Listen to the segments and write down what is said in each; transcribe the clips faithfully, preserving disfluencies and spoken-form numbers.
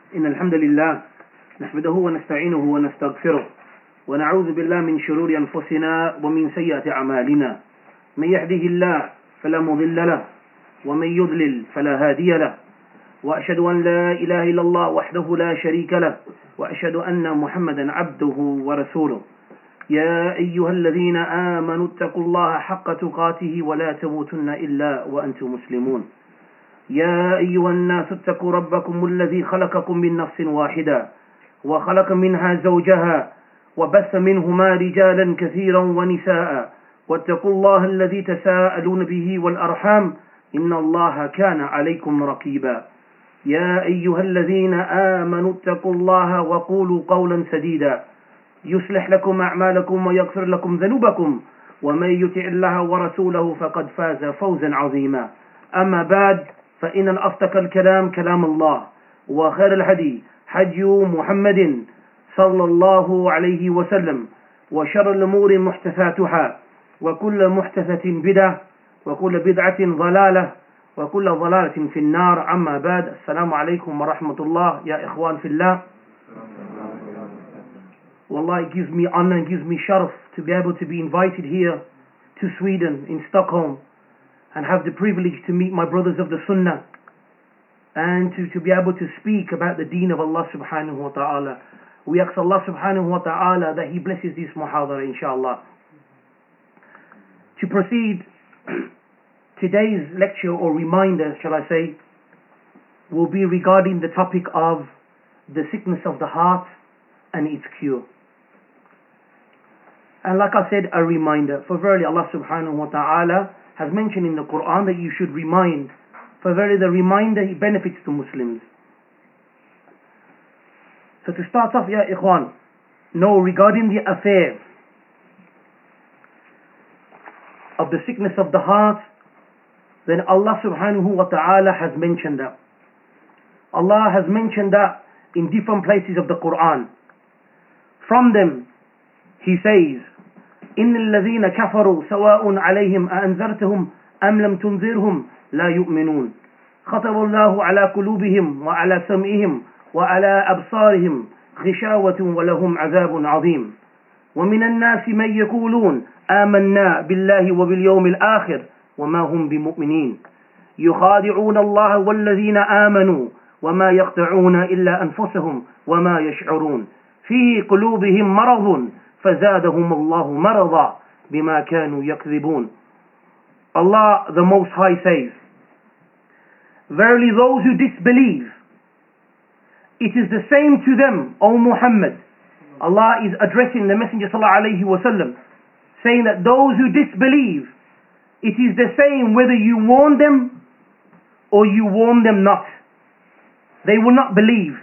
إن الحمد لله نحمده ونستعينه ونستغفره ونعوذ بالله من شرور أنفسنا ومن سيئات أعمالنا من يهده الله فلا مضل له ومن يضلل فلا هادي له وأشهد أن لا إله إلا الله وحده لا شريك له وأشهد أن محمدا عبده ورسوله يا أيها الذين آمنوا اتقوا الله حق تقاته ولا تموتن إلا وأنتم مسلمون يا أيها الناس اتقوا ربكم الذي خلقكم من نفس واحدة وخلق منها زوجها وبث منهما رجالا كثيرا ونساء واتقوا الله الذي تساءلون به والأرحام إن الله كان عليكم رقيبا يا أيها الذين آمنوا اتقوا الله وقولوا قولا سديدا يصلح لكم أعمالكم ويغفر لكم ذنوبكم ومن يطع الله ورسوله فقد فاز فوزا عظيما أما بعد فإن الأصدق الكلام كلام الله وخير الهدي هدي محمد صلى الله عليه وسلم وشر الأمور محدثاتها وكل محدثة بدعة وكل بدعة ضلالة وكل ضلالة في النار أما بعد السلام عليكم ورحمة الله يا إخوان في الله. Wallah, it gives me honor and gives me sharaf to be able to be invited here to Sweden, in Stockholm, and have the privilege to meet my brothers of the Sunnah and to, to be able to speak about the deen of Allah subhanahu wa ta'ala. We ask Allah subhanahu wa ta'ala that He blesses this muhadara inshallah. To proceed, today's lecture or reminder, shall I say, will be regarding the topic of the sickness of the heart and its cure. And like I said, a reminder, for verily Allah subhanahu wa ta'ala has mentioned in the Quran that you should remind, for verily the reminder it benefits to Muslims. So to start off, ya ikhwan, know regarding the affair of the sickness of the heart, then Allah subhanahu wa ta'ala has mentioned that. Allah has mentioned that in different places of the Quran. From them, He says, إن الذين كفروا سواء عليهم أأنذرتهم أم لم تنذرهم لا يؤمنون ختم الله على قلوبهم وعلى سمعهم وعلى أبصارهم غشاوة ولهم عذاب عظيم ومن الناس من يقولون آمنا بالله وباليوم الآخر وما هم بمؤمنين يخادعون الله والذين آمنوا وما يخدعون إلا أنفسهم وما يشعرون في قلوبهم مرض فزادهم الله مرضا بما كانوا يكذبون. Allah the Most High says, verily those who disbelieve, it is the same to them, O Muhammad. Allah is addressing the Messenger sallallahu alayhi wa sallam, saying that those who disbelieve, it is the same whether you warn them or you warn them not. They will not believe.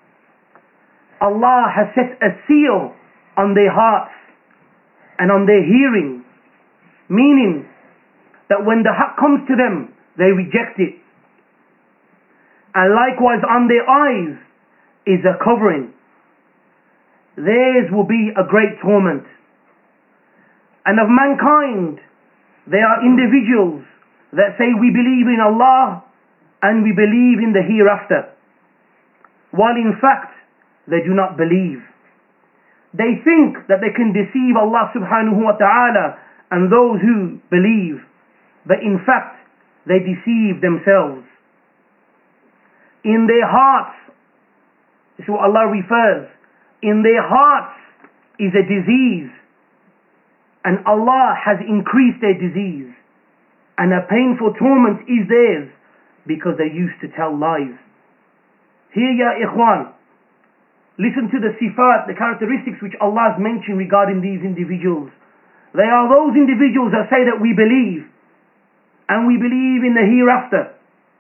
Allah has set a seal on their hearts and on their hearing, meaning that when the haqq comes to them, they reject it. And likewise on their eyes is a covering. Theirs will be a great torment. And of mankind, there are individuals that say we believe in Allah and we believe in the hereafter, while in fact they do not believe. They think that they can deceive Allah subhanahu wa ta'ala and those who believe, but in fact they deceive themselves. In their hearts, this is what Allah refers, in their hearts is a disease, and Allah has increased their disease, and a painful torment is theirs because they used to tell lies. Here, ya ikhwan, listen to the sifat, the characteristics which Allah has mentioned regarding these individuals. They are those individuals that say that we believe, and we believe in the hereafter.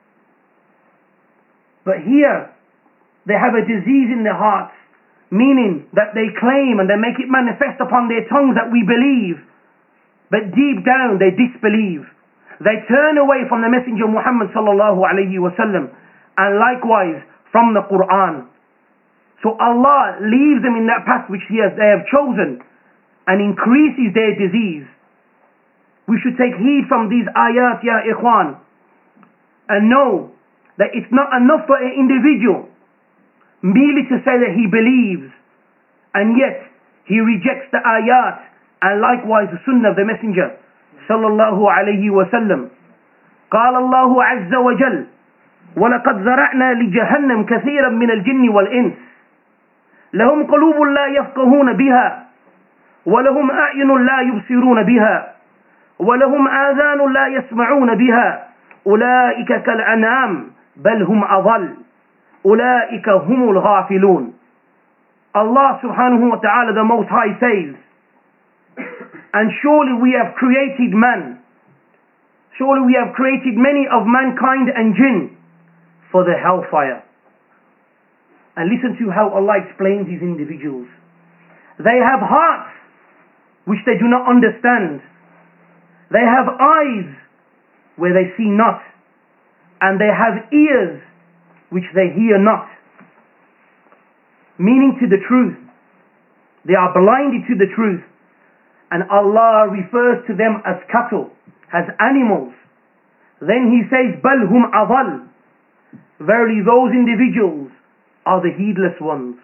But here, they have a disease in their hearts, meaning that they claim and they make it manifest upon their tongues that we believe, but deep down they disbelieve. They turn away from the Messenger Muhammad sallallahu alayhi wa sallam, and likewise from the Quran. So Allah leaves them in that path which he has, they have chosen, and increases their disease. We should take heed from these ayat, ya ikhwan, and know that it's not enough for an individual merely to say that he believes, and yet he rejects the ayat and likewise the sunnah of the Messenger sallallahu alayhi wa sallam. قال الله عز وجل ولقد ذرأنا لجهنم كثيرا من الجن والإنس لهم قلوب لا يفقهون بها ولهم أعين لا يبصرون بها ولهم آذان لا يسمعون بها أولئك كالأنعام بل هم أضل أولئك هم الغافلون. Allah subhanahu wa ta'ala the Most High says, and surely we have created man, surely we have created many of mankind and jinn for the hellfire. And listen to how Allah explains these individuals. They have hearts which they do not understand. They have eyes where they see not. And they have ears which they hear not. Meaning to the truth. They are blinded to the truth. And Allah refers to them as cattle, as animals. Then He says, بَلْ هُمْ أَضَلْ. Verily those individuals are the heedless ones.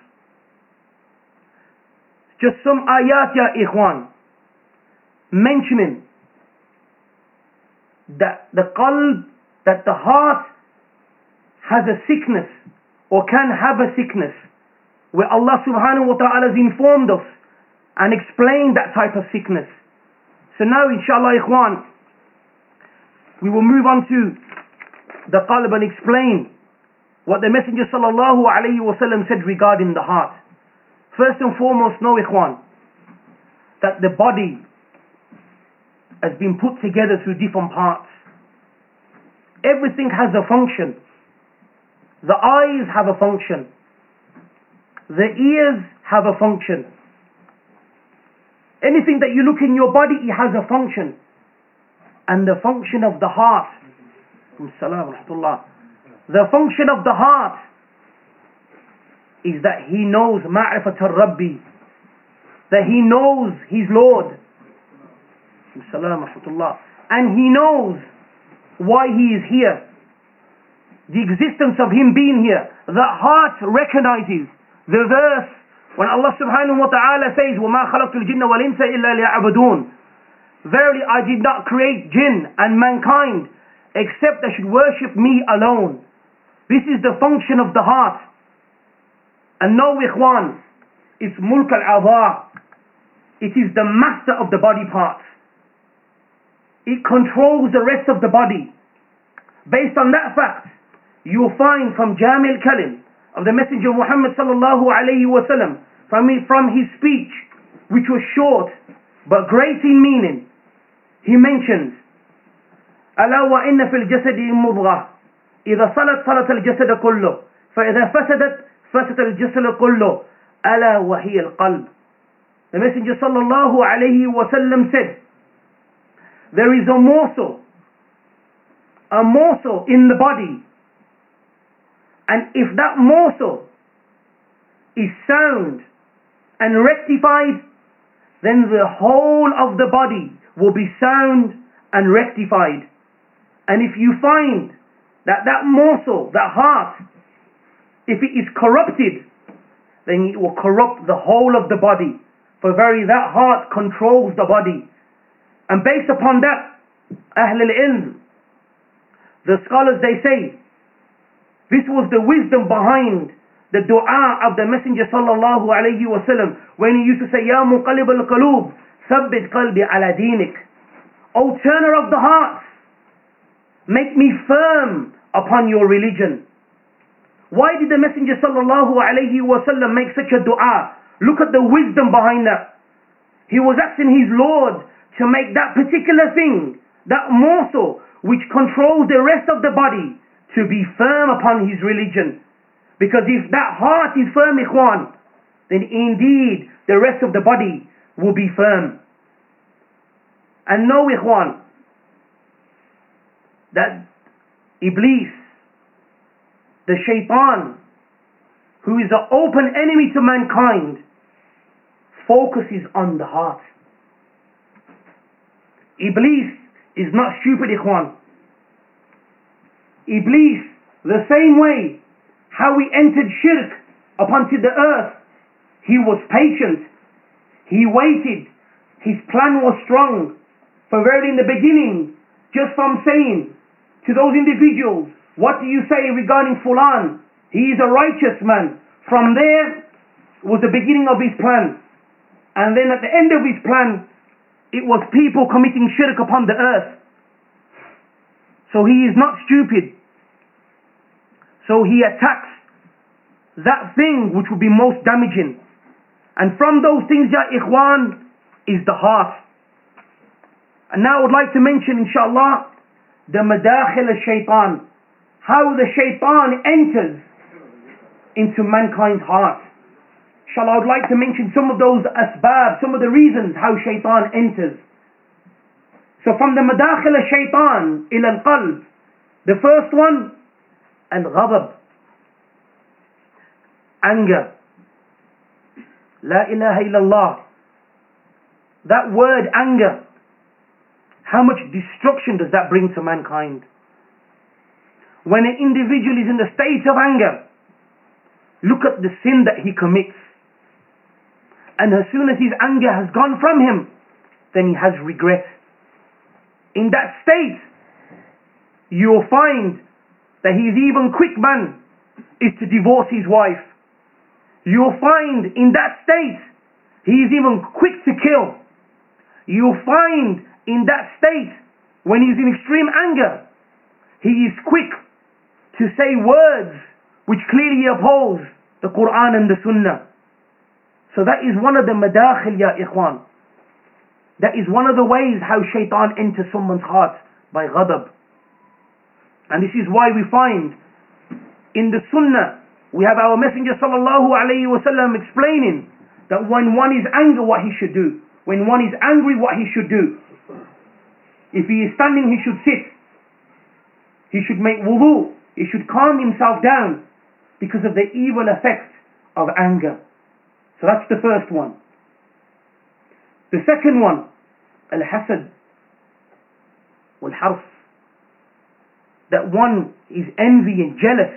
Just some ayat, ya ikhwan, mentioning that the qalb, that the heart has a sickness or can have a sickness, where Allah subhanahu wa ta'ala has informed us and explained that type of sickness. So now inshallah ikhwan, we will move on to the qalb and explain what the Messenger sallallahu alayhi wa sallam said regarding the heart. First and foremost, know ikhwan, that the body has been put together through different parts. Everything has a function. The eyes have a function. The ears have a function. Anything that you look in your body, it has a function. And the function of the heart, the function of the heart is that he knows ma'rifat al-Rabbi, that he knows his Lord, and he knows why he is here, the existence of him being here. The heart recognizes the verse when Allah subhanahu wa ta'ala says, وَمَا خَلَقْتُ الْجِنَّ وَالْإِنسَ إِلَّا لِيَعْبُدُونَ. Verily I did not create jinn and mankind except they should worship me alone. This is the function of the heart. And know ikhwan, it's mulk al-adha. It is the master of the body parts. It controls the rest of the body. Based on that fact, you will find from Jami al-Kalim of the Messenger Muhammad sallallahu alayhi wa sallam, from his, from his speech, which was short but great in meaning, he mentions, ألا وإن في الجسد مضغة إذا صلت صلت الجسد كله فإذا فسدت فسد الجسد كله ألا وهي القلب. The Messenger sallallahu alayhi wa sallam said, there is a morsel, a morsel in the body, and if that morsel is sound and rectified, then the whole of the body will be sound and rectified. And if you find that that morsel, that heart, if it is corrupted, then it will corrupt the whole of the body. For verily that heart controls the body. And based upon that, Ahl al-Ilm, the scholars, they say, this was the wisdom behind the dua of the Messenger sallallahu alayhi wa sallam, when he used to say, Ya muqallib al-qulub, thabbit qalbi ala dinik. O turner of the hearts, make me firm upon your religion. Why did the Messenger sallallahu alayhi wa sallam make such a dua? Look at the wisdom behind that. He was asking his Lord to make that particular thing, that morsel which controls the rest of the body, to be firm upon his religion. Because if that heart is firm, ikhwan, then indeed the rest of the body will be firm. And know, ikhwan, that Iblis, the shaitan, who is an open enemy to mankind, focuses on the heart. Iblis is not stupid, ikhwan. Iblis, the same way how he entered shirk upon to the earth, he was patient. He waited. His plan was strong. For verily in the beginning, just from saying to those individuals, what do you say regarding Fulan? He is a righteous man. From there was the beginning of his plan. And then at the end of his plan, it was people committing shirk upon the earth. So he is not stupid. So he attacks that thing which will be most damaging. And from those things, ya ikhwan, is the heart. And now I would like to mention, inshallah, the madakhil al-shaytan. How the shaytan enters into mankind's heart. Inshallah, I would like to mention some of those asbab, some of the reasons how shaytan enters. So from the madakhil al-shaytan ila al-qalb, the first one, al-ghadab, anger. La ilaha illallah. That word anger, how much destruction does that bring to mankind? When an individual is in the state of anger, look at the sin that he commits. And as soon as his anger has gone from him, then he has regret. In that state, you'll find that he is even quick man is to divorce his wife. You'll find in that state, he is even quick to kill. You'll find in that state, when he's in extreme anger, he is quick to say words which clearly oppose the Quran and the Sunnah. So that is one of the madakhil, ya ikhwan. That is one of the ways how shaitan enters someone's heart, by ghadab. And this is why we find in the Sunnah, we have our Messenger sallallahu alayhi wasallam explaining that when one is angry, what he should do. When one is angry, what he should do. If he is standing, he should sit. He should make wudu. He should calm himself down because of the evil effect of anger. So that's the first one. The second one, al-hasad wal-harf. That one is envy and jealous.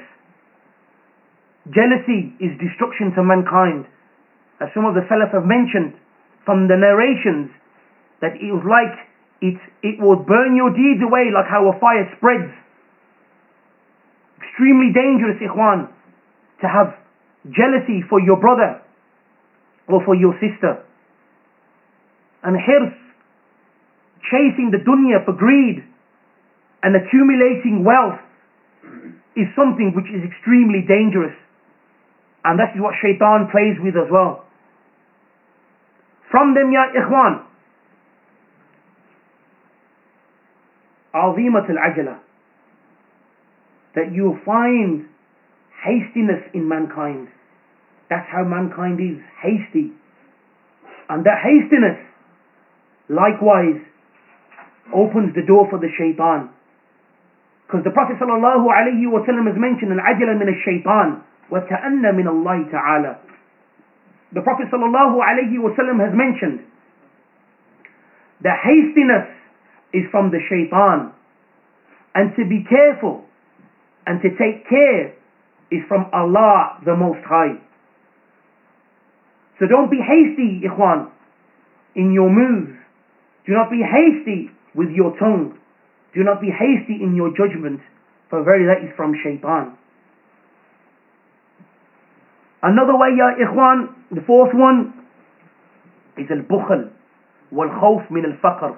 Jealousy is destruction to mankind. As some of the Salaf have mentioned from the narrations, that it was like it, it would burn your deeds away like how a fire spreads. Extremely dangerous, ikhwan, to have jealousy for your brother or for your sister. And hirs, chasing the dunya for greed and accumulating wealth, is something which is extremely dangerous. And that is what shaitan plays with as well. From them, ya ikhwan, azimat al-ajala, that you find hastiness in mankind. That's how mankind is, hasty. And that hastiness likewise opens the door for the shaitan. Because the Prophet sallallahu alayhi wa sallam has mentioned al-ajala min al-shaytan wa ta'anna min Allah ta'ala. The Prophet sallallahu alayhi wa sallam has mentioned the hastiness is from the shaitan, and to be careful and to take care is from Allah the Most High. So don't be hasty, ikhwan, in your moves. Do not be hasty with your tongue. Do not be hasty in your judgment, for verily that is from shaitan. Another way, ya ikhwan, the fourth one, is al-bukhl wal-khawf min al-faqr.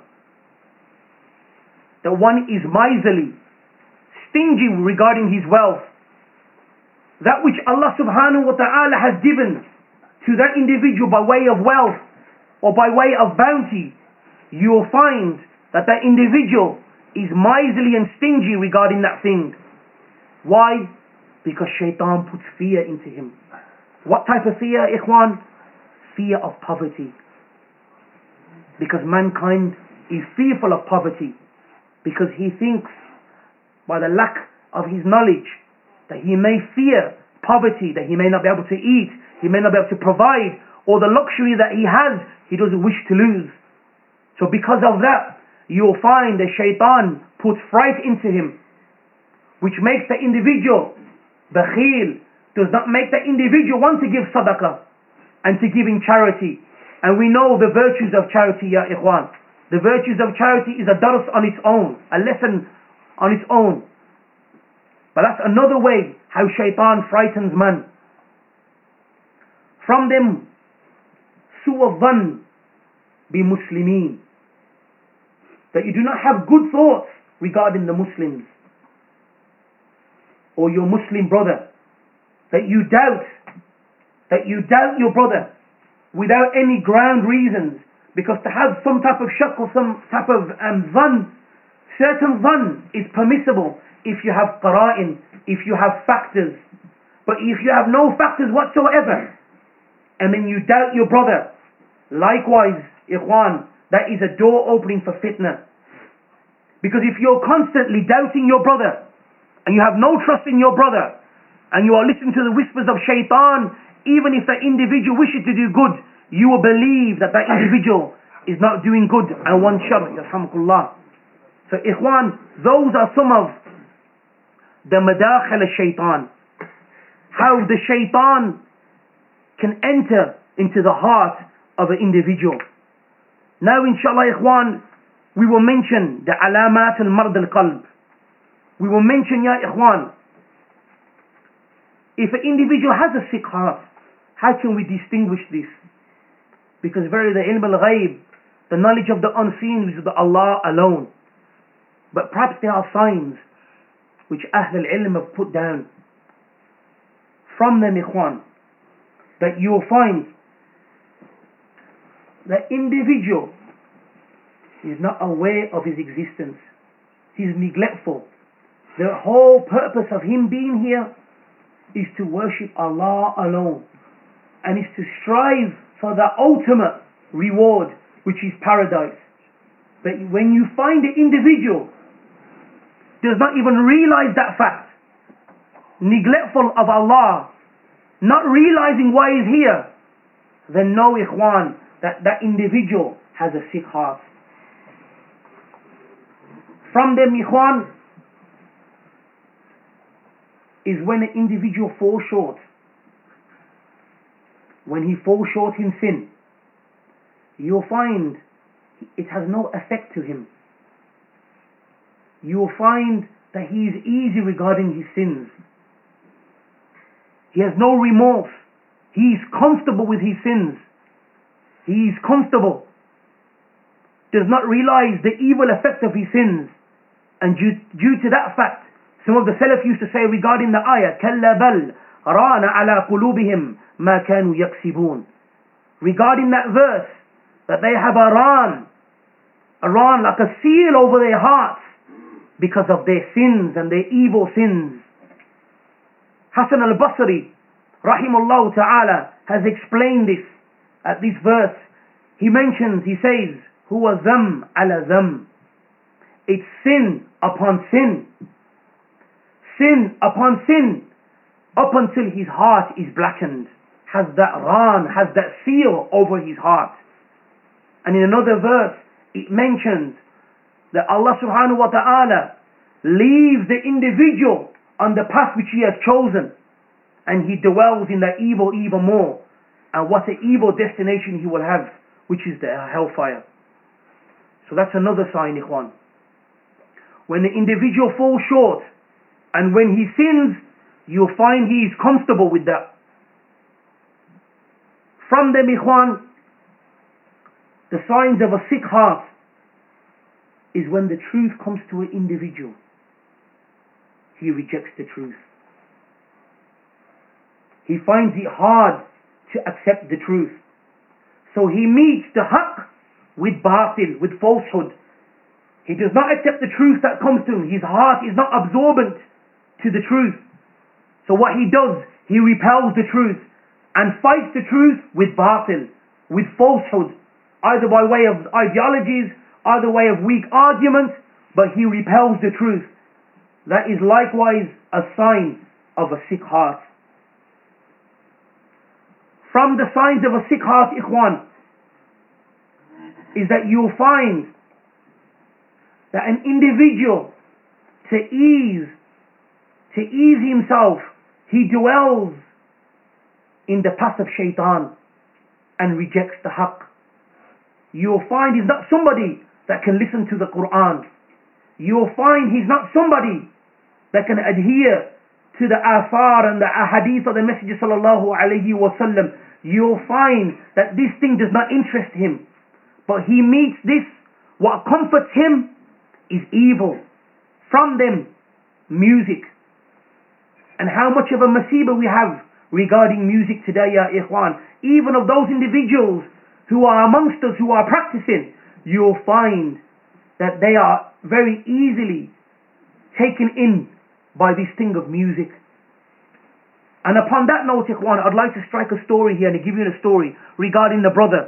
That one is miserly, stingy regarding his wealth. That which Allah subhanahu wa ta'ala has given to that individual by way of wealth or by way of bounty, you will find that that individual is miserly and stingy regarding that thing. Why? Because shaitan puts fear into him. What type of fear, ikhwan? Fear of poverty. Because mankind is fearful of poverty, because he thinks by the lack of his knowledge that he may fear poverty, that he may not be able to eat, he may not be able to provide, or the luxury that he has, he doesn't wish to lose. So because of that, you'll find the shaitan puts fright into him, which makes the individual bakhil, does not make the individual want to give sadaqah and to give in charity. And we know the virtues of charity, ya ikhwan. The virtues of charity is a dars on its own, a lesson on its own. But that's another way how shaitan frightens man. From them, su'a dhann bi muslimin, that you do not have good thoughts regarding the Muslims or your Muslim brother, that you doubt, that you doubt your brother without any ground reasons, because to have some type of shak or some type of um, dhann, certain dhann is permissible if you have qara'in, if you have factors. But if you have no factors whatsoever, and then you doubt your brother, likewise, ikhwan, that is a door opening for fitna. Because if you're constantly doubting your brother, and you have no trust in your brother, and you are listening to the whispers of shaitan, even if that individual wishes to do good, you will believe that that individual is not doing good and one shar, yarhamukullah. So ikhwan, those are some of the madakhil al-shaitan, how the shaitan can enter into the heart of an individual. Now inshallah ikhwan, we will mention the alamat al-mard al-qalb. We will mention, ya ikhwan, if an individual has a sick heart, how can we distinguish this? Because very the ilm al-ghayb, the knowledge of the unseen, is with Allah alone. But perhaps there are signs which Ahl al-ilm have put down. From them, ikhwan, that you will find the individual is not aware of his existence. He is neglectful. The whole purpose of him being here is to worship Allah alone, and is to strive for the ultimate reward, which is paradise. But when you find the individual does not even realize that fact, neglectful of Allah, not realizing why he's here, then know, ikhwan, that that individual has a sick heart. From them, ikhwan, is when an individual falls short. When he falls short in sin, you'll find it has no effect to him. You'll find that he is easy regarding his sins. He has no remorse. He is comfortable with his sins. He is comfortable. Does not realize the evil effect of his sins. And due, due to that fact, some of the Salaf used to say regarding the ayah, كَلَّا بَلْ رَانَ عَلَى قُلُوبِهِمْ مَا كَانُوا يَكْسِبُونَ. Regarding that verse, that they have a ran, a ran like a seal over their hearts because of their sins and their evil sins. Hasan al-Basri, rahimahullah ta'ala, has explained this at this verse. He mentions, he says, huwa dham ala dham. It's sin upon sin. Sin upon sin, up until his heart is blackened, has that ran, has that seal over his heart. And in another verse, it mentions that Allah subhanahu wa ta'ala leaves the individual on the path which he has chosen, and he dwells in that evil even more. And what an evil destination he will have, which is the hellfire. So that's another sign, ikhwan. When the individual falls short, and when he sins, you'll find he is comfortable with that. From them, ikhwan, the signs of a sick heart is when the truth comes to an individual, he rejects the truth. He finds it hard to accept the truth. So he meets the haqq with batil, with falsehood. He does not accept the truth that comes to him. His heart is not absorbent to the truth. So what he does, he repels the truth and fights the truth with batil, with falsehood, either by way of ideologies, either way of weak arguments, but he repels the truth. That is likewise a sign of a sick heart. From the signs of a sick heart, ikhwan, is that you'll find that an individual, to ease, to ease himself, he dwells in the path of shaitan and rejects the haqq. You'll find he's not somebody that can listen to the Quran. You'll find he's not somebody that can adhere to the athar and the ahadith of the Messenger sallallahu alayhi wa sallam. You'll find that this thing does not interest him. But he meets this, what comforts him is evil. From them, music. And how much of a masibah we have regarding music today, ya ikhwan. Even of those individuals who are amongst us, who are practicing, you'll find that they are very easily taken in by this thing of music. And upon that note, ikhwan, I'd like to strike a story here and give you a story regarding the brother.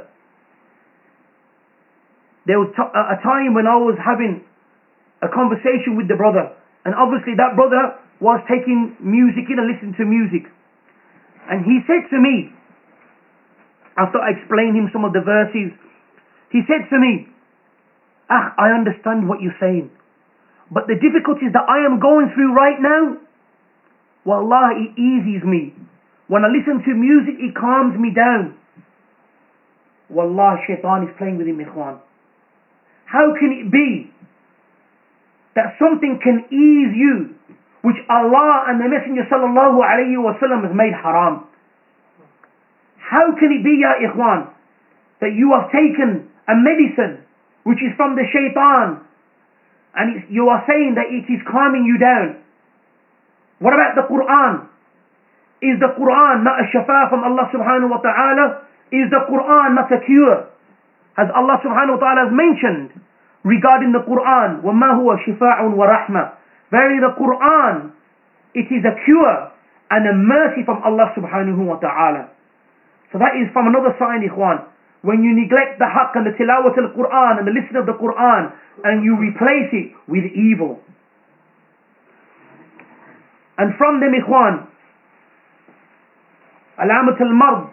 There was a time when I was having a conversation with the brother, and obviously that brother was taking music in and listening to music. And he said to me, after I explained him some of the verses, he said to me, ah, I understand what you're saying, but the difficulties that I am going through right now, wallah, it eases me. When I listen to music, it calms me down. Wallah, shaitan is playing with him, ikhwan. How can it be that something can ease you which Allah and the Messenger sallallahu alayhi wa sallam has made haram? How can it be, ya ikhwan, that you have taken a medicine which is from the shaitan and it's, you are saying that it is calming you down? What about the Quran? Is the Quran not a shafa from Allah subhanahu wa ta'ala? Is the Quran not a cure? As Allah subhanahu wa ta'ala has mentioned regarding the Quran, وَمَا هُوَ شِفَاءٌ وَرَحْمَةٌ. Verily the Quran, it is a cure and a mercy from Allah subhanahu wa ta'ala. So that is from another sign, ikhwan. When you neglect the haqq and the tilawat al-Quran and the listening of the Quran and you replace it with evil. And from them, ikhwan, alamat al-mard,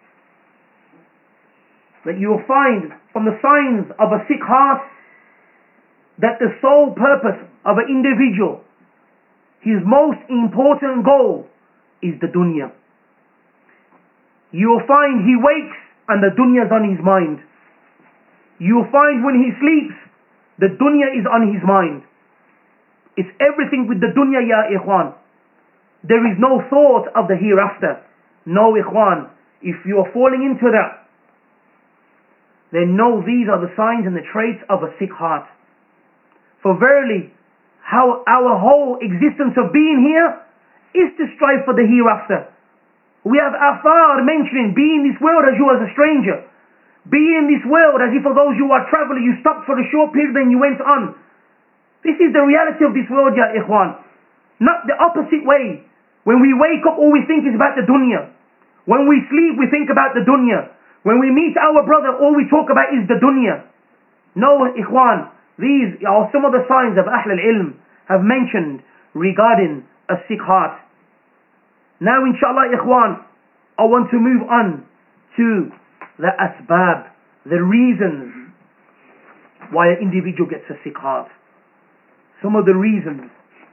that you will find from the signs of a sick heart that the sole purpose of an individual, his most important goal is the dunya. You will find he wakes and the dunya is on his mind. You will find when he sleeps, the dunya is on his mind. It's everything with the dunya, ya ikhwan. There is no thought of the hereafter. No, ikhwan. If you are falling into that, then know these are the signs and the traits of a sick heart. For verily, how our whole existence of being here is to strive for the hereafter. We have athar mentioning, be in this world as you as a stranger. Be in this world as if for those you are traveling, you stopped for a short period and you went on. This is the reality of this world, ya ikhwan. Not the opposite way. When we wake up, all we think is about the dunya. When we sleep, we think about the dunya. When we meet our brother, all we talk about is the dunya. No, ikhwan, these are some of the signs of Ahl al-Ilm have mentioned regarding a sick heart. Now, inshallah, ikhwan, I want to move on to the asbab, the reasons why an individual gets a sick heart. Some of the reasons.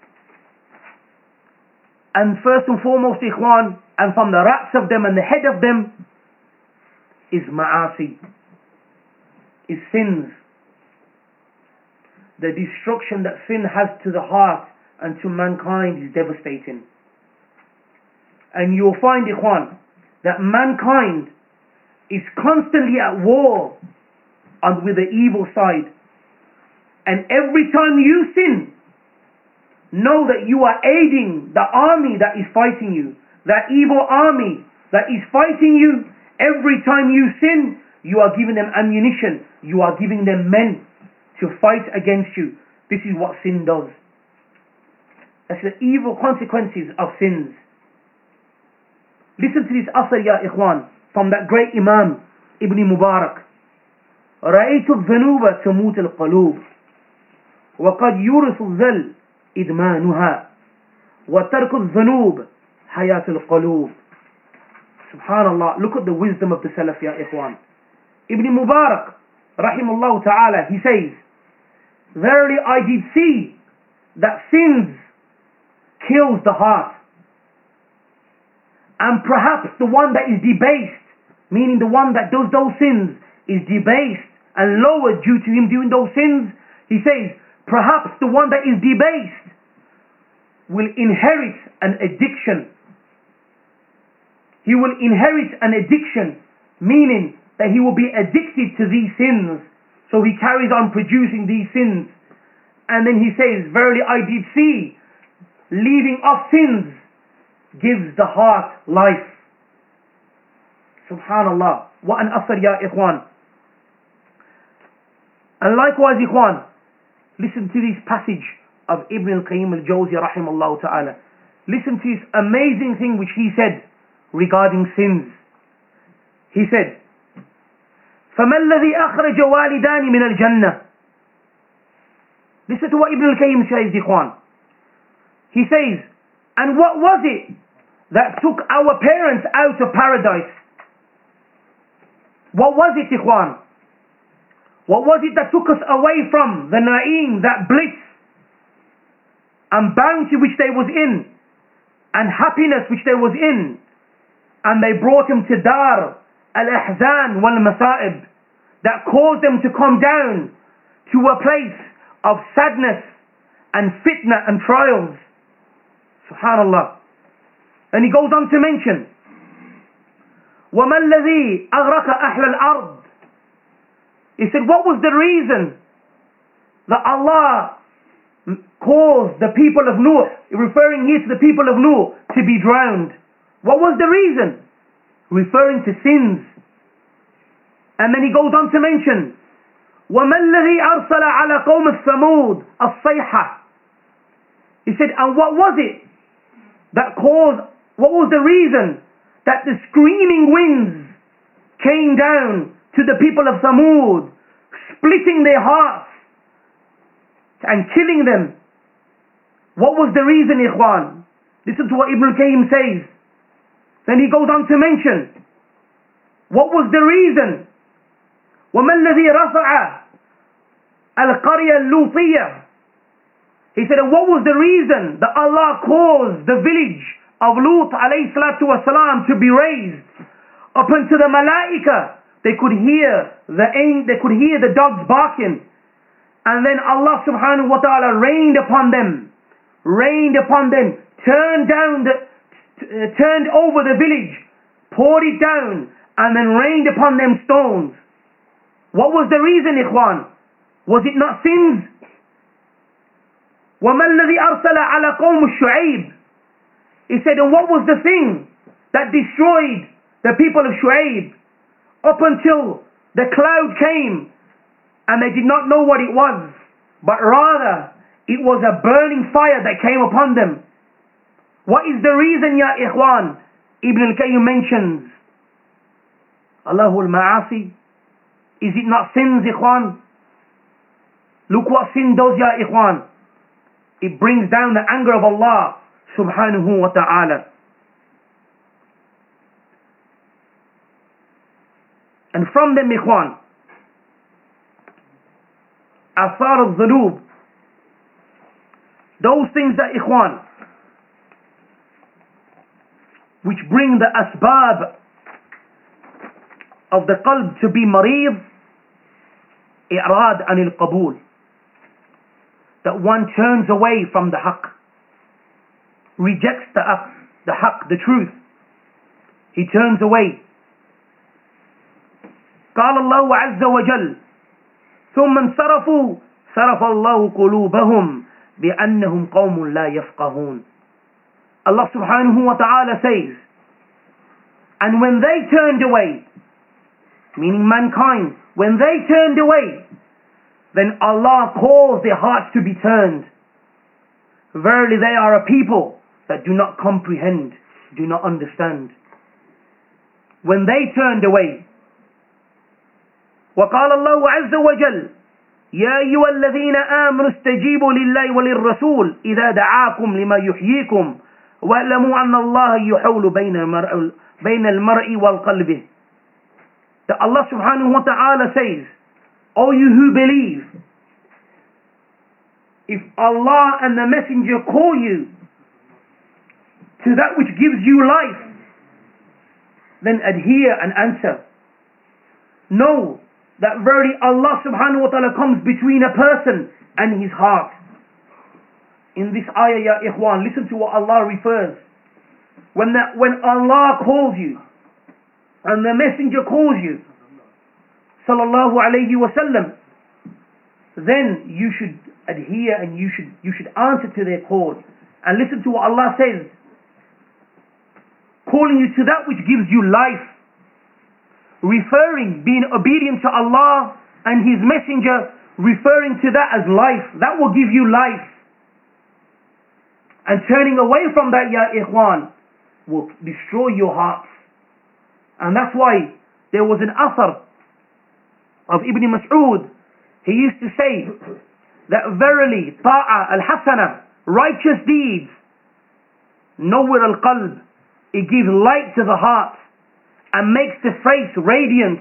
And first and foremost, ikhwan, and from the rats of them and the head of them, is ma'asi, is sins. The destruction that sin has to the heart and to mankind is devastating. And you'll find, ikhwan, that mankind is constantly at war with the evil side. And every time you sin, know that you are aiding the army that is fighting you. That evil army that is fighting you. Every time you sin, you are giving them ammunition. You are giving them men to fight against you. This is what sin does. That's the evil consequences of sins. Listen to this asr, ya ikhwan, from that great Imam Ibn Mubarak. رأيت الذنوب تموت القلوب وقد يورث الذل إدمانها وترك الذنوب حياة القلوب. Subhanallah, look at the wisdom of the Salaf, ya ikhwan. Ibn Mubarak, rahimahullah ta'ala, he says, verily I did see that sins kills the heart And perhaps the one that is debased, meaning the one that does those sins, is debased and lowered due to him doing those sins. He says, perhaps the one that is debased will inherit an addiction. He will inherit an addiction, meaning that he will be addicted to these sins. So he carries on producing these sins. And then he says, verily I did see, leaving off sins gives the heart life. Subhanallah. What an asr ya ikhwan. And likewise ikhwan, listen to this passage of Ibn al-Qayyim al-Jawzi rahimahullah ta'ala. Listen to this amazing thing which he said regarding sins. He said, فَمَا الَّذِي أَخْرَجَ وَالِدَانِ مِنَ الْجَنَّةِ. Listen to what Ibn al-Qayyim says, ikhwan. He says, and what was it that took our parents out of paradise? What was it, ikhwan? What was it that took us away from the na'im, that bliss and bounty which they was in, and happiness which they was in, and they brought him to dar al-ahzan wal-masa'ib, that caused them to come down to a place of sadness and fitna and trials. Subhanallah. And he goes on to mention, وَمَا الَّذِي أَغْرَقَ أَحْلَ الْأَرْضِ. He said, what was the reason that Allah caused the people of Nuh, referring here to the people of Nuh, to be drowned? What was the reason? Referring to sins. And then he goes on to mention, وَمَا الَّذِي أَرْسَلَ عَلَى قَوْمِ الثَّمُودِ الصَّيْحَةِ. He said, and what was it that caused, what was the reason that the screaming winds came down to the people of Thamud, splitting their hearts and killing them? What was the reason, ikhwan? Listen to what Ibn al-Qayyim says. Then he goes on to mention, what was the reason? وَمَا الَّذِي رَفَعَ الْقَرْيَةَ اللُّوطِيَّةَ. He said, and what was the reason that Allah caused the village of Lut alayhi salatu wasalam to be raised up unto the malaika? They could hear the they could hear the dogs barking, and then Allah subhanahu wa ta'ala rained upon them, rained upon them, turned down the, uh, turned over the village, poured it down, and then rained upon them stones. What was the reason, ikhwan? Was it not sins? وَمَا الَّذِي أَرْسَلَ عَلَى قَوْمِ الشُّعَيْبِ. He said, and what was the thing that destroyed the people of Shu'aib up until the cloud came and they did not know what it was, but rather it was a burning fire that came upon them? What is the reason, ya ikhwan? Ibn al-Qayyim mentions, Allahul Ma'asi. Is it not sins, ikhwan? Look what sin does, ya ikhwan. It brings down the anger of Allah subhanahu wa ta'ala. And from them, ikhwan, athar al-dhunub, those things that, ikhwan, which bring the asbab of the qalb to be mareed, i'rad anil qabul, that one turns away from the haqq, rejects the haqq, the haqq, the truth. He turns away. قال الله عز وجل ثم انصرفوا صرف الله قلوبهم بأنهم قوم لا يفقهون. Allah subhanahu wa ta'ala says, and when they turned away, meaning mankind, when they turned away, then Allah caused their hearts to be turned. Verily they are a people that do not comprehend, do not understand. When they turned away, وقال الله عز وجل يا أيها الذين آمنوا استجيبوا لله وللرسول إذا دعاكم لما يحييكم واعلموا أن الله يحول بين المرء بين المرء والقلب. That Allah subhanahu wa ta'ala says, O you who believe, if Allah and the Messenger call you to that which gives you life, then adhere and answer. Know that verily Allah subhanahu wa ta'ala comes between a person and his heart. In this ayah, ya ikhwan, listen to what Allah refers. When, that, when Allah calls you, and the messenger calls you, sallallahu alayhi wa sallam, then you should adhere and you should, you should answer to their call. And listen to what Allah says, calling you to that which gives you life, referring, being obedient to Allah and His messenger, referring to that as life. That will give you life. And turning away from that, ya ikhwan, will destroy your hearts. And that's why there was an athar of Ibn Mas'ud. He used to say that verily ta'a al-hasana, righteous deeds, nawwir al-qalb, it gives light to the heart and makes the face radiant.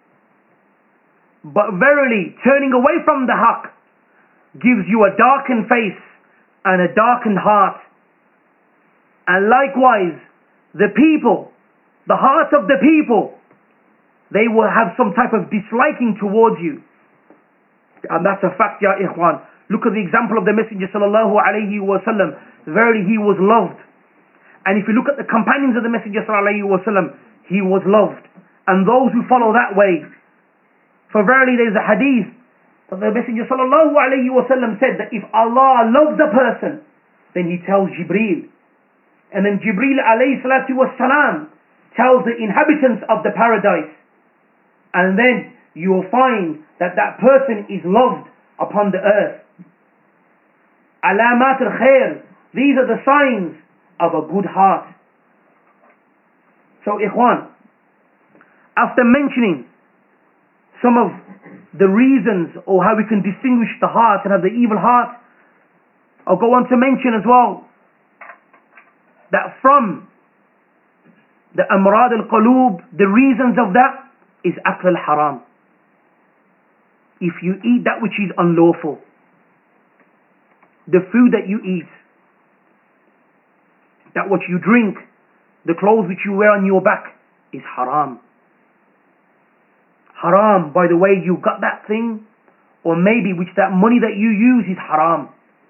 But verily turning away from the haqq gives you a darkened face and a darkened heart. And likewise the people, the heart of the people, they will have some type of disliking towards you. And that's a fact, ya ikhwan. Look at the example of the Messenger sallallahu alayhi wa sallam. Verily he was loved. And if you look at the companions of the Messenger sallallahu alayhi wa sallam, he was loved. And those who follow that way. For verily there is a hadith that the Messenger sallallahu alayhi wa sallam said that if Allah loves a person, then he tells Jibreel. And then Jibreel alayhi salatu was salam tells the inhabitants of the paradise. And then you will find that that person is loved upon the earth. Alamat al-khair. These are the signs of a good heart. So ikhwan, after mentioning some of the reasons or how we can distinguish the heart and have the evil heart, I'll go on to mention as well that from the amrad al-qulub, the reasons of that is akl al-haram. If you eat that which is unlawful, the food that you eat, that what you drink, the clothes which you wear on your back is haram. Haram by the way you got that thing, or maybe which that money that you use is haram.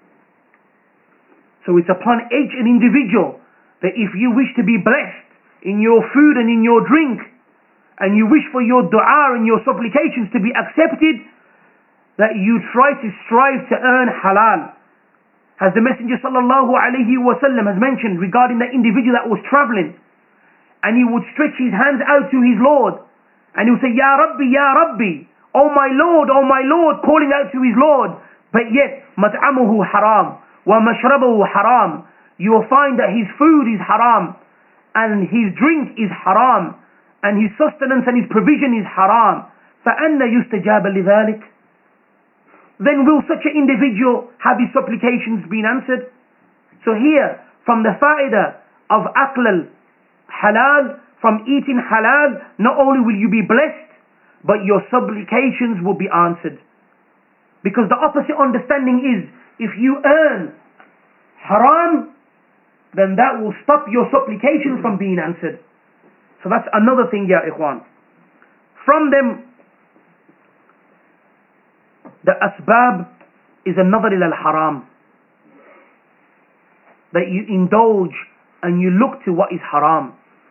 So it's upon each an individual that if you wish to be blessed in your food and in your drink, and you wish for your dua and your supplications to be accepted, that you try to strive to earn halal. As the Messenger sallallahu alayhi wa sallam has mentioned regarding the individual that was traveling, and he would stretch his hands out to his Lord, and he would say, Ya Rabbi, Ya Rabbi, oh my Lord, oh my Lord, calling out to his Lord, but yet, mat'amuhu haram, wa mashrabuhu haram. You will find that his food is haram, and his drink is haram, and his sustenance and his provision is haram. فَأَنَّ يُسْتَجَابَ لِذَلِكَ? Then will such an individual have his supplications been answered? So here, from the fa'idah of aql halal, from eating halal, not only will you be blessed, but your supplications will be answered. Because the opposite understanding is, if you earn haram, then that will stop your supplication from being answered. So that's another thing, ya ikhwan. From them, the asbab is another ila al-haram. That you indulge and you look to what is haram.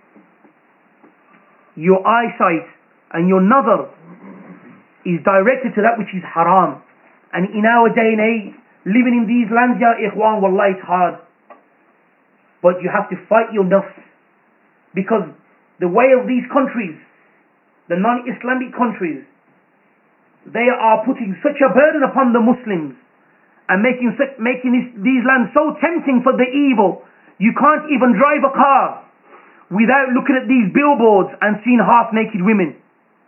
Your eyesight and your nazar is directed to that which is haram. And in our day and age, living in these lands, ya ikhwan, wallahi it's hard. But you have to fight your nafs. Because the way of these countries, the non-Islamic countries, they are putting such a burden upon the Muslims and making such, making this, these lands so tempting for the evil. You can't even drive a car without looking at these billboards and seeing half-naked women.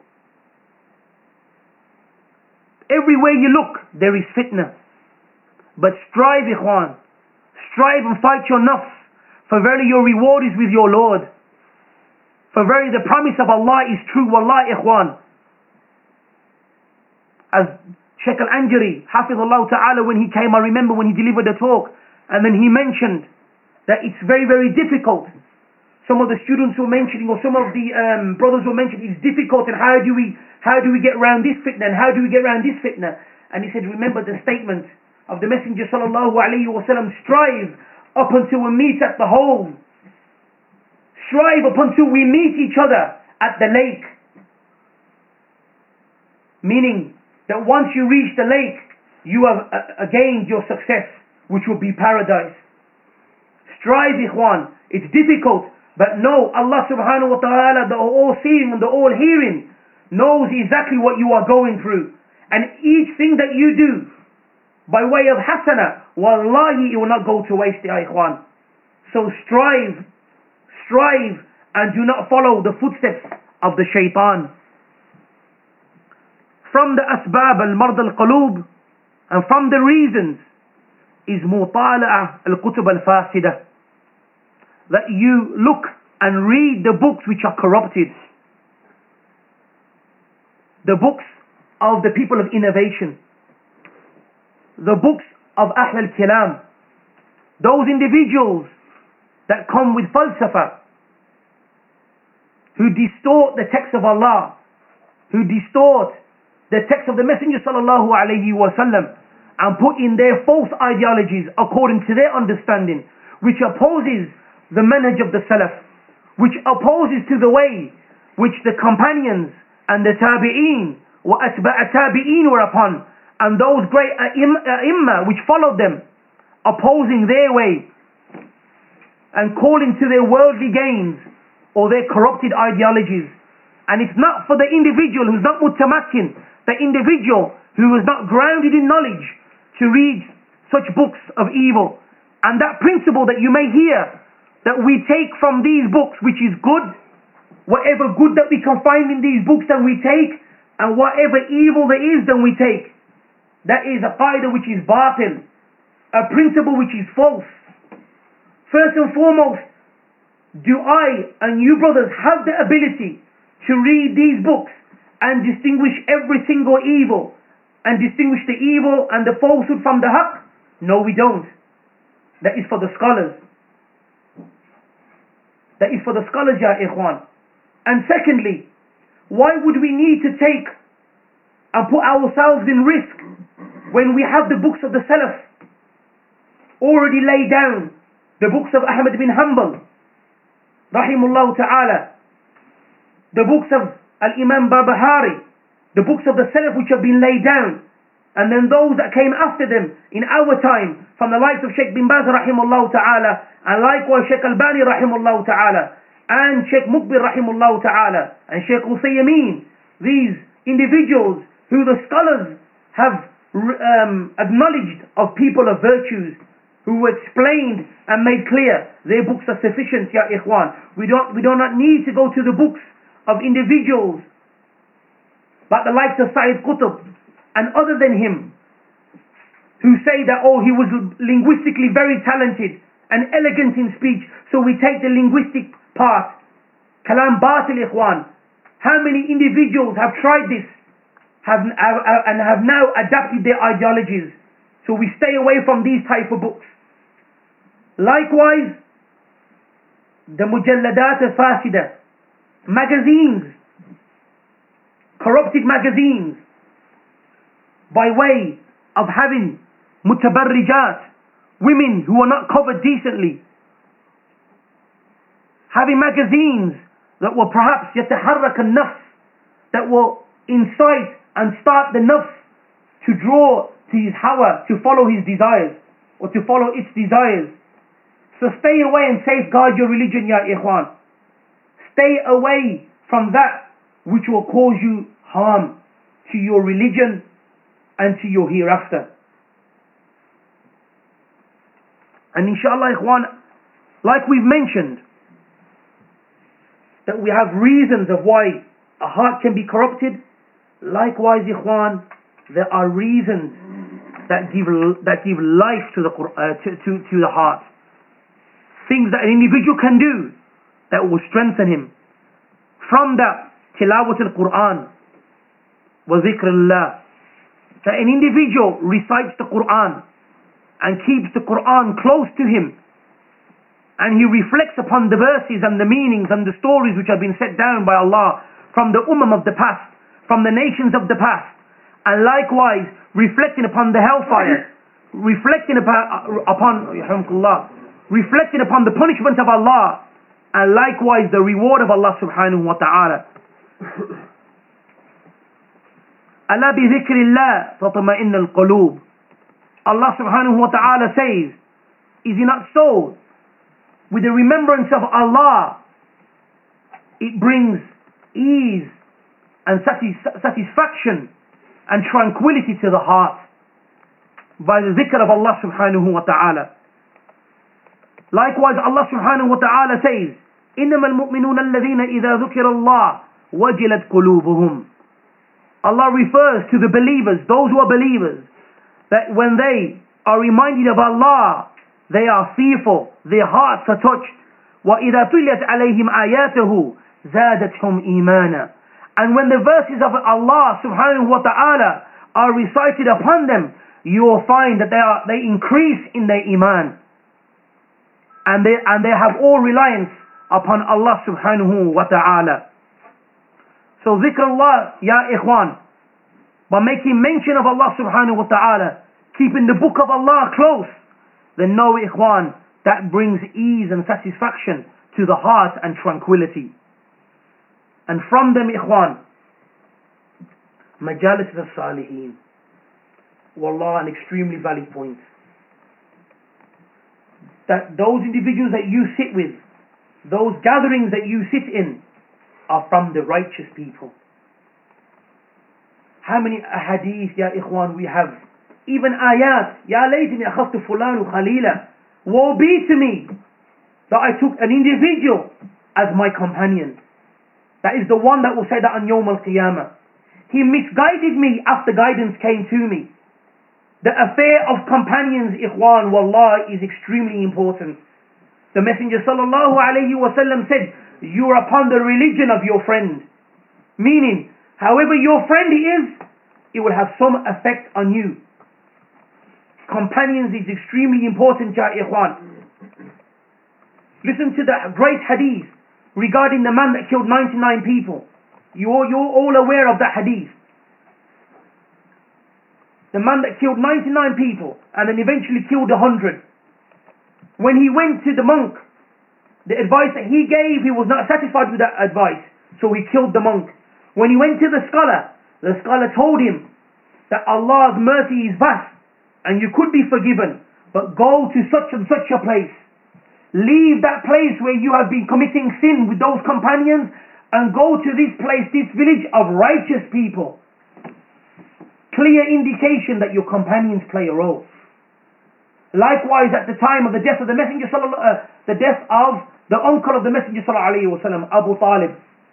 Everywhere you look, there is fitna. But strive, ikhwan. Strive and fight your nafs. For verily your reward is with your Lord. For verily the promise of Allah is true. Wallahi, ikhwan. As Shaykh al-Anjari, Hafidhullah Ta'ala, when he came, I remember when he delivered a talk, and then he mentioned that it's very, very difficult some of the students were mentioning, or some of the um, brothers were mentioning, it's difficult, and how do we how do we get around this fitna, and how do we get around this fitna? And he said, remember the statement of the Messenger sallallahu alayhi wa sallam, strive up until we meet at the hole. Strive up until we meet each other at the lake. Meaning that once you reach the lake, you have uh, gained your success, which will be paradise. Strive, ikhwan. It's difficult. But no, Allah subhanahu wa ta'ala, the all-seeing and the all-hearing, knows exactly what you are going through. And each thing that you do, by way of hasana, wallahi, it will not go to waste, ya ikhwan. So strive, strive, and do not follow the footsteps of the shaitan. From the asbab al-mard al-qulub, and from the reasons, is mutala'a al-kutub al-fasidah. That you look and read the books which are corrupted. The books of the people of innovation. The books of Ahl al-Kalam. Those individuals that come with falsafa, who distort the text of Allah, who distort the text of the Messenger sallallahu alayhi wa sallam, and put in their false ideologies according to their understanding, which opposes the manhaj of the Salaf, which opposes to the way which the companions and the tabi'een wa atba'a tabi'een were upon, and those great ai-imma which followed them, opposing their way and calling to their worldly gains or their corrupted ideologies. And it's not for the individual who's not mutamakin, the individual who is not grounded in knowledge, to read such books of evil. And that principle that you may hear, that we take from these books, which is good, whatever good that we can find in these books, then we take, and whatever evil there is, then we take. That is a qaida which is batil, a principle which is false. First and foremost, do I and you brothers have the ability to read these books and distinguish every single evil, and distinguish the evil and the falsehood from the haqq? No, we don't. That is for the scholars. That is for the scholars, ya ikhwan. And secondly, why would we need to take and put ourselves in risk when we have the books of the Salaf already laid down? The books of Ahmad bin Hanbal, rahimullah ta'ala, the books of Al-Imam Barbahari, the books of the Salaf which have been laid down, and then those that came after them in our time, from the likes of Sheikh bin Baz rahimullah ta'ala, and likewise Sheikh Albani rahimullah ta'ala, and Sheikh Mukbir rahimullah ta'ala, and Sheikh Uthaymeen. These individuals who the scholars have um, acknowledged of people of virtues, who explained and made clear, their books are sufficient, ya ikhwan. We don't, we do not need to go to the books of individuals like the likes of Sayyid Qutb and other than him, who say that, oh, he was linguistically very talented and elegant in speech, so we take the linguistic part. Kalam batil, ikhwan. How many individuals have tried this have, have, and have now adapted their ideologies? So we stay away from these type of books. Likewise, the mujalladat al-fasida, magazines, corrupted magazines, by way of having mutabarrijat, women who are not covered decently, having magazines that will perhaps yataharrak an-nafs, that will incite and start the nafs to draw to his hawa, to follow his desires, or to follow its desires. So stay away and safeguard your religion, ya ikhwan. Stay away from that which will cause you harm to your religion and to your hereafter. And inshallah, ikhwan, like we've mentioned, that we have reasons of why a heart can be corrupted. Likewise, ikhwan, there are reasons that give that give life to the uh, to, to to the heart. Things that an individual can do that will strengthen him. From that, tilawat al-Quran wa dhikrullah. That an individual recites the Quran and keeps the Quran close to him, and he reflects upon the verses and the meanings and the stories which have been set down by Allah from the ummah of the past, from the nations of the past, and likewise reflecting upon the hellfire, reflecting upon, upon reflecting upon the punishment of Allah, and likewise the reward of Allah subhanahu wa ta'ala. ألا بذكر الله تطمئن القلوب. Allah subhanahu wa ta'ala says, is it not so? With the remembrance of Allah, it brings ease and satis- satisfaction and tranquility to the heart by the dhikr of Allah subhanahu wa ta'ala. Likewise, Allah subhanahu wa ta'ala says, إنما المؤمنون الذين إذا ذكر الله وجلت قلوبهم. Allah refers to the believers, those who are believers, that when they are reminded of Allah, they are fearful, their hearts are touched. وَإِذَا تُلِيَتْ عَلَيْهِمْ آيَاتُهُ زَادَتْهُمْ إِيمَانًا. And when the verses of Allah subhanahu wa ta'ala are recited upon them, you will find that they are they increase in their iman. And they and they have all reliance upon Allah subhanahu wa ta'ala. So zikrullah, ya ikhwan, by making mention of Allah subhanahu wa ta'ala, keeping the book of Allah close, then know, ikhwan, that brings ease and satisfaction to the heart and tranquility. And from them, ikhwan, majalis al-salihin. Wallah, an extremely valid point. That those individuals that you sit with, those gatherings that you sit in, are from the righteous people. How many ahadith, ya ikhwan, we have? Even ayat. Ya laytani akhadtu fulanu khalila. Woe be to me that I took an individual as my companion. That is the one that will say that on Yawm al-Qiyamah. He misguided me after guidance came to me. The affair of companions, ikhwan, wallah, is extremely important. The Messenger sallallahu alayhi wa sallam said, you are upon the religion of your friend. Meaning, however your friend is, it will have some effect on you. Companions is extremely important, ya ikhwan. Listen to the great hadith regarding the man that killed ninety-nine people. You're, you're all aware of that hadith. The man that killed ninety-nine people and then eventually killed one hundred. When he went to the monk, the advice that he gave, he was not satisfied with that advice, so he killed the monk. When he went to the scholar, the scholar told him that Allah's mercy is vast and you could be forgiven, but go to such and such a place. Leave that place where you have been committing sin with those companions and go to this place, this village of righteous people. Clear indication that your companions play a role. Likewise, at the time of the death of the Messenger, uh, the death of the uncle of the Messenger sallallahu alaihi wasallam, Abu Talib,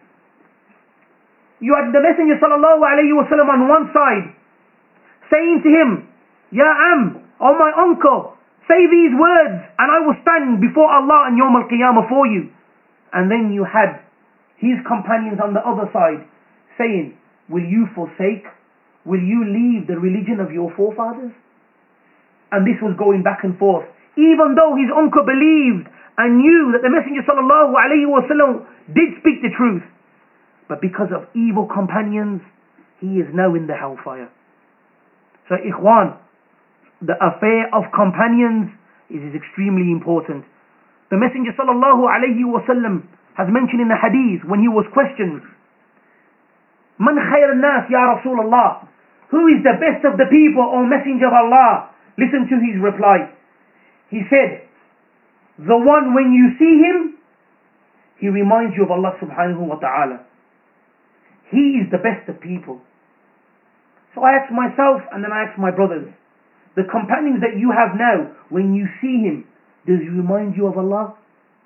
you had the Messenger sallallahu alaihi wasallam on one side, saying to him, Ya Am, oh my uncle, say these words, and I will stand before Allah on Yawm al-Qiyamah for you. And then you had his companions on the other side saying, will you forsake? Will you leave the religion of your forefathers? And this was going back and forth. Even though his uncle believed and knew that the Messenger sallallahu alaihi wasallam did speak the truth, but because of evil companions, he is now in the hellfire. So ikhwan, the affair of companions is, is extremely important. The Messenger sallallahu alaihi wasallam has mentioned in the hadith when he was questioned, Man khayr al-nas ya Rasulullah? Who is the best of the people, O Messenger of Allah? Listen to his reply. He said, the one when you see him, he reminds you of Allah subhanahu wa ta'ala. He is the best of people. So I ask myself and then I ask my brothers, the companions that you have now, when you see him, does he remind you of Allah?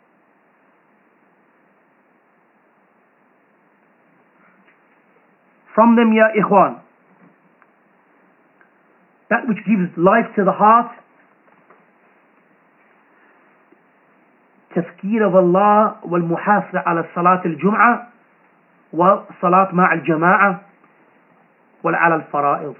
From them, ya ikhwan, that which gives life to the heart, تذكير of Allah والمحافظة على الصلاة الجمعة والصلاة مع الجماعة وعلى الفرائض.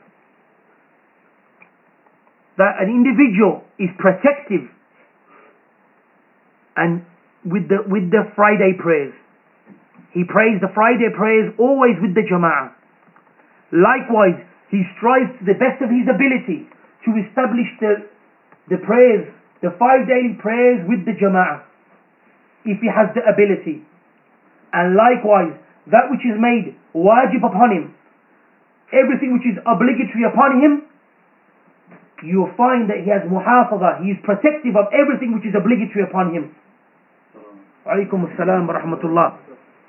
That an individual is protective and with the with the Friday prayers. He prays the Friday prayers always with the Jama'ah. Likewise, he strives to the best of his ability to establish the, the prayers, the five daily prayers with the Jama'ah, if he has the ability. And likewise, that which is made wajib upon him, everything which is obligatory upon him, you will find that he has muhafaza, he is protective of everything which is obligatory upon him. Alaykum as-salam wa rahmatullah.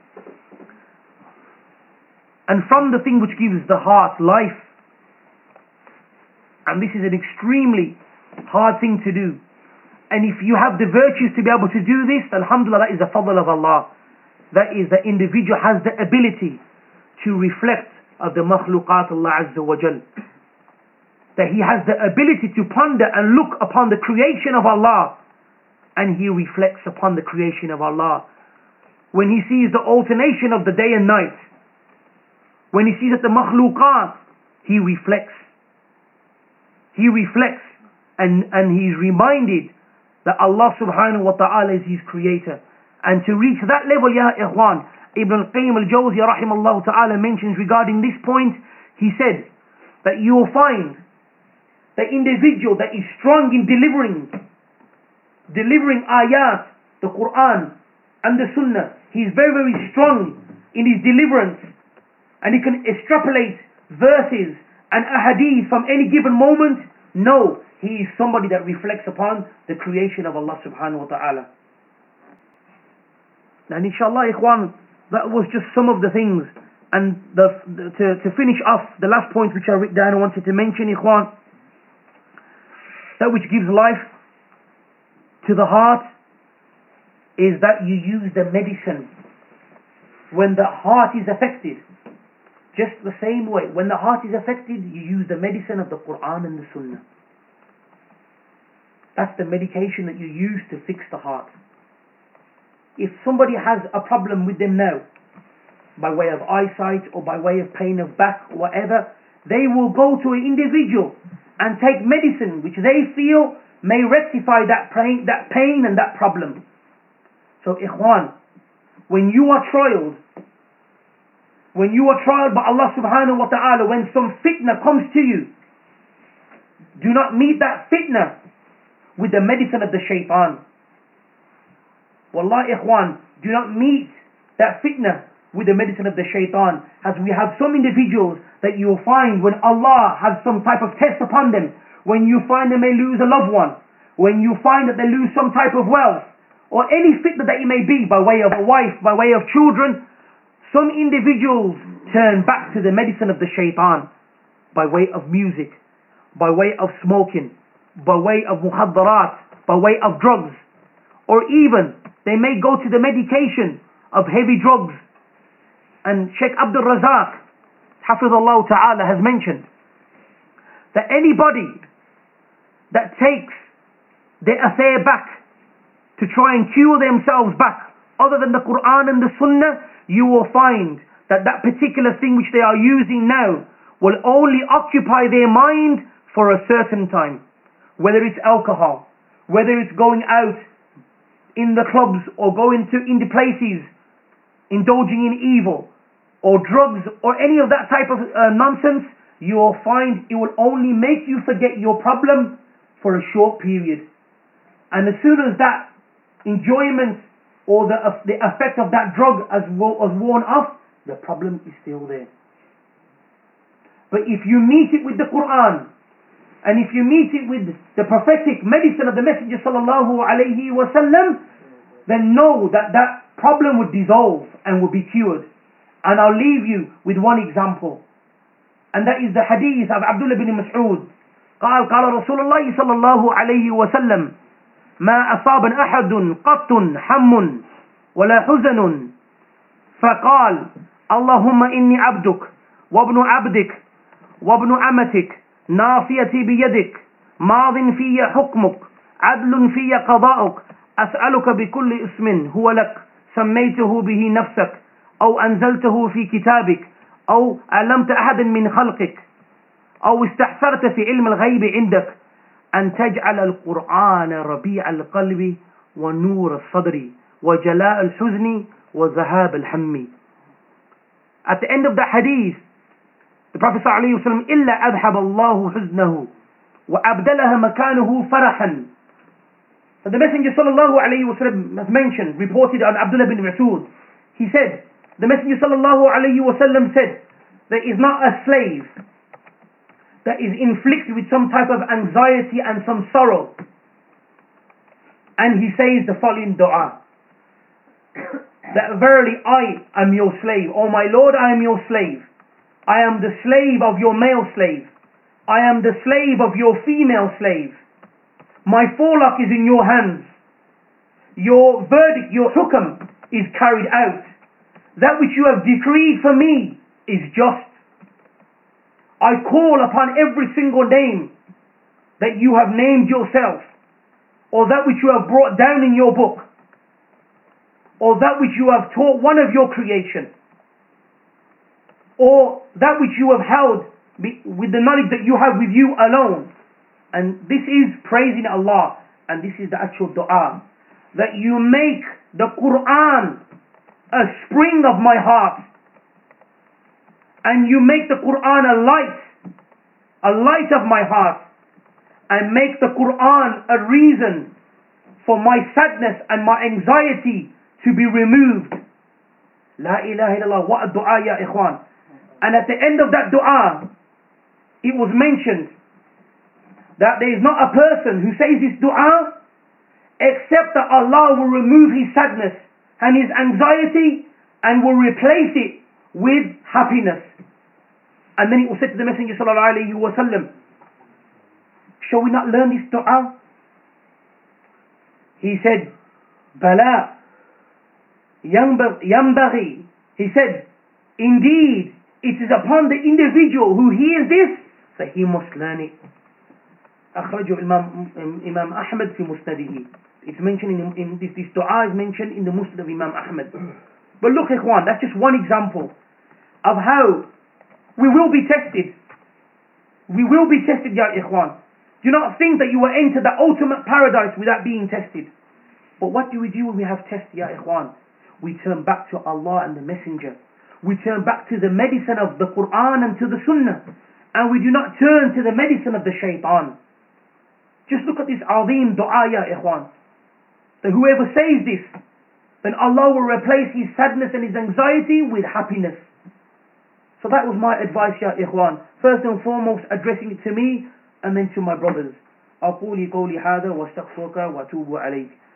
And from the thing which gives the heart life, and this is an extremely hard thing to do, and if you have the virtues to be able to do this, alhamdulillah, that is the fadl of Allah. That is, the individual has the ability to reflect of the makhluqat Allah Azza wa Jal. That he has the ability to ponder and look upon the creation of Allah, and he reflects upon the creation of Allah. When he sees the alternation of the day and night, when he sees that the makhluqat, he reflects. He reflects and, and he is reminded that Allah subhanahu wa ta'ala is his creator. And to reach that level, ya ikhwan, Ibn al-Qayyim al-Jawziyah rahimahullah ta'ala mentions regarding this point, he said that you will find the individual that is strong in delivering, delivering ayat, the Quran and the Sunnah. He is very, very strong in his deliverance, and he can extrapolate verses and ahadith from any given moment. No, he is somebody that reflects upon the creation of Allah subhanahu wa ta'ala. And inshallah, ikhwan, that was just some of the things. And the, the, to, to finish off, the last point which I wrote down, I wanted to mention, ikhwan, that which gives life to the heart is that you use the medicine when the heart is affected. Just the same way, when the heart is affected, you use the medicine of the Quran and the Sunnah. That's the medication that you use to fix the heart. If somebody has a problem with them now, by way of eyesight or by way of pain of back or whatever, they will go to an individual and take medicine which they feel may rectify that pain, that pain and that problem. So ikhwan, when you are trialed, when you are trialed by Allah subhanahu wa ta'ala, when some fitna comes to you, do not meet that fitna with the medicine of the shaitan. Wallahi ikhwan, do not meet that fitna with the medicine of the shaitan. As we have some individuals that you will find when Allah has some type of test upon them, when you find they may lose a loved one, when you find that they lose some type of wealth, or any fitna that it may be, by way of a wife, by way of children, some individuals turn back to the medicine of the shaitan by way of music, by way of smoking, by way of muhaddarat, by way of drugs, or even they may go to the medication of heavy drugs. And Sheikh Abdul Razak, Hafizullah Ta'ala, has mentioned that anybody that takes their affair back to try and cure themselves back other than the Quran and the Sunnah, you will find that that particular thing which they are using now will only occupy their mind for a certain time. Whether it's alcohol, whether it's going out in the clubs or going to into places indulging in evil, or drugs, or any of that type of uh, nonsense, you will find it will only make you forget your problem for a short period. And as soon as that enjoyment or the, uh, the effect of that drug has, has worn off, the problem is still there. But if you meet it with the Quran, and if you meet it with the prophetic medicine of the Messenger sallallahu alayhi wa sallam, then know that that problem would dissolve and will be cured. And I'll leave you with one example, and that is the hadith of Abdullah bin Mas'ud. قال قال رسول الله صلى الله عليه وسلم ما أصاب أحد قط هم ولا حزن فقال اللهم إني عبدك وابن عبدك وابن أمتك ناصيتي بيدك ماض في حكمك عدل في قضاؤك أسألك بكل اسم هو لك سميته به نفسك أو أنزلته في كتابك أو علمت أحد من خلقك أو استحسرت في علم الغيب عندك أن تجعل القرآن ربيع القلب ونور الصدر وجلاء الحزن وذهاب الهم. At the end of that hadith, the Prophet ﷺ, إِلَّا أَذْحَبَ اللَّهُ حُزْنَهُ وَأَبْدَلَهَ مَكَانُهُ فَرَحًا. So the Messenger sallallahu alayhi wa sallam has mentioned, reported on Abdullah bin Mas'ud, he said, the Messenger sallallahu alayhi wa sallam said, there is not a slave that is inflicted with some type of anxiety and some sorrow, and he says the following dua, that verily I am your slave, O my Lord, I am your slave, I am the slave of your male slave, I am the slave of your female slave, my forelock is in your hands, your verdict, your hukam is carried out, that which you have decreed for me is just. I call upon every single name that you have named yourself, or that which you have brought down in your book, or that which you have taught one of your creation, or that which you have held with the knowledge that you have with you alone. And this is praising Allah, and this is the actual dua, that you make the Quran a spring of my heart, and you make the Quran a light, a light of my heart, and make the Quran a reason for my sadness and my anxiety to be removed. La ilaha illallah, what a dua ya ikhwan. And at the end of that dua, it was mentioned that there is not a person who says this dua except that Allah will remove his sadness and his anxiety and will replace it with happiness. And then it was said to the Messenger sallallahu alayhi wa sallam, shall we not learn this dua? He said, Bala Yambaghi. He said, indeed, it is upon the individual who hears this that he must learn it. أخرجه Imam, Imam Ahmad في مسنده. It's mentioned in, in this, this dua is mentioned in the Musnad of Imam Ahmad. But look, ikhwan, that's just one example of how we will be tested. We will be tested, ya ikhwan. Do not think that you will enter the ultimate paradise without being tested. But what do we do when we have tests, ya ikhwan? We turn back to Allah and the Messenger. We turn back to the medicine of the Quran and to the Sunnah. And we do not turn to the medicine of the shaitan. Just look at this azim dua, ya ikhwan. That whoever says this, then Allah will replace his sadness and his anxiety with happiness. So that was my advice, ya ikhwan. First and foremost, addressing it to me, and then to my brothers. أقول قولي هذا واستغفرك وأتوب عليك.